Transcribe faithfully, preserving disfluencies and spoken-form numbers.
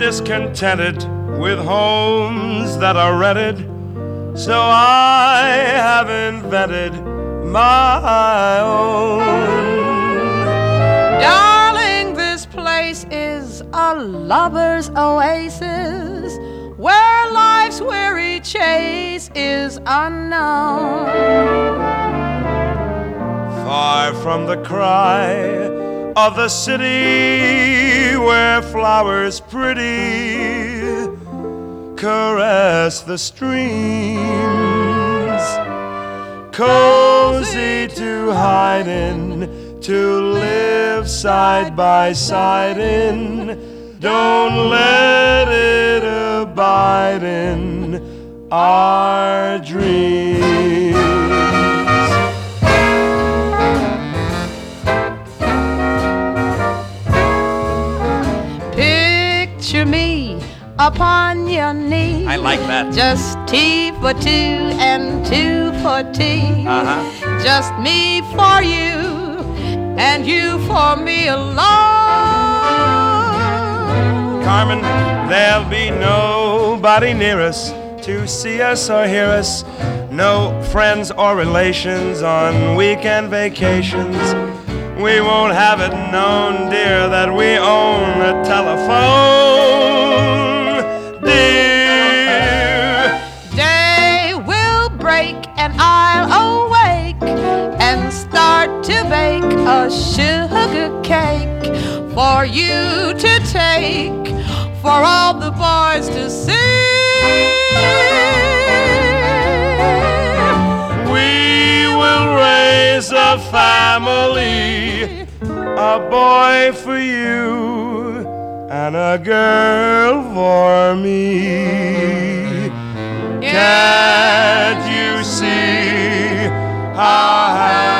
discontented with homes that are rented, so I have invented my own. Darling, this place is a lover's oasis where life's weary chase is unknown. Far from the cry of the city where flowers pretty caress the streams, cozy to hide in, to live side by side in. Don't let it abide in our dreams. Picture me upon your knee. I like that. Just T for two and two for tea. Uh-huh. Just me for you and you for me alone. Carmen, there'll be nobody near us to see us or hear us. No friends or relations on weekend vacations. We won't have it known, dear, that we own a telephone, dear. Day will break and I'll awake and start to bake a sugar cake for you to take, for all the boys to see. We will raise a family, a boy for you and a girl for me. Can't you see how happy